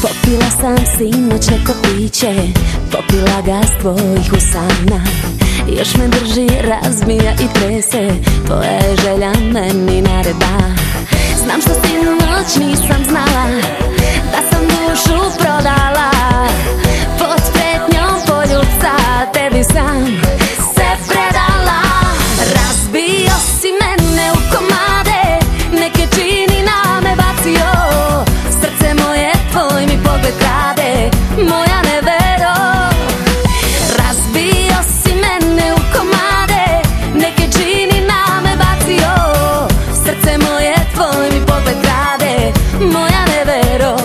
Popila sam sinoć neko piće, popila ga s tvojih usana. Još me drži, razbija i trese, tvoja je želja meni naredba. Znam što sinoć nisam znala, da sam dušu prodala. Pod pretnjom poljubca tebi sam se predala. Razbio si mene u komade, neke čini na me bacio. Srce moje tvoj mi pogled krade, moja nevero. Razbio si mene u komade, neke čini na me bacio. Srce moje tvoj mi pogled krade, moja nevero.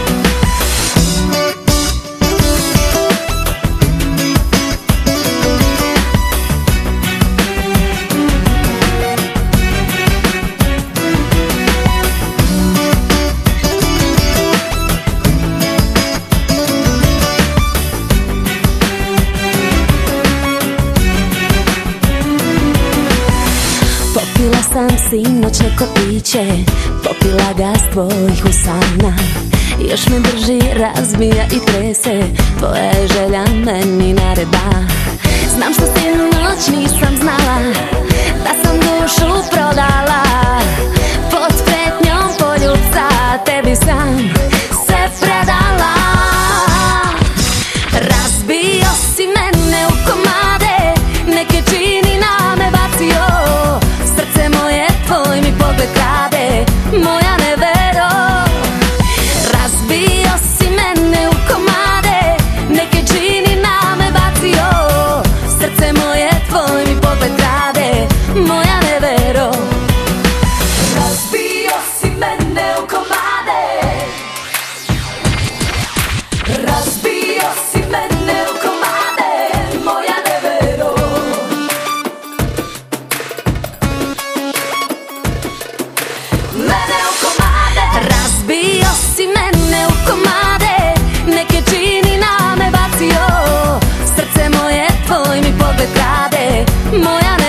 Popila sam sinoć neko piće, popila ga s tvojih usana. Još me drži, razbija i trese, tvoja je želja meni naredba. Znam što sinoć nisam znala, da sam dušu prodala. Pod pretnjom poljubca tebi sam se predala. Razbio si mene u komade, neke čini na me bacio. Srce moje tvoj mi pogled krade, moja nevero. Razbio si mene u komade, neke čini na me bacio. Srce moje tvoj mi pogled krade, moja nevero. Razbio si mene u komade, razbio si mene u komade, moja nevero. Mene u komade, razbio si mene u komade, neke čini na me bacio. Srce moje tvoj mi pogled krade, moja nevero.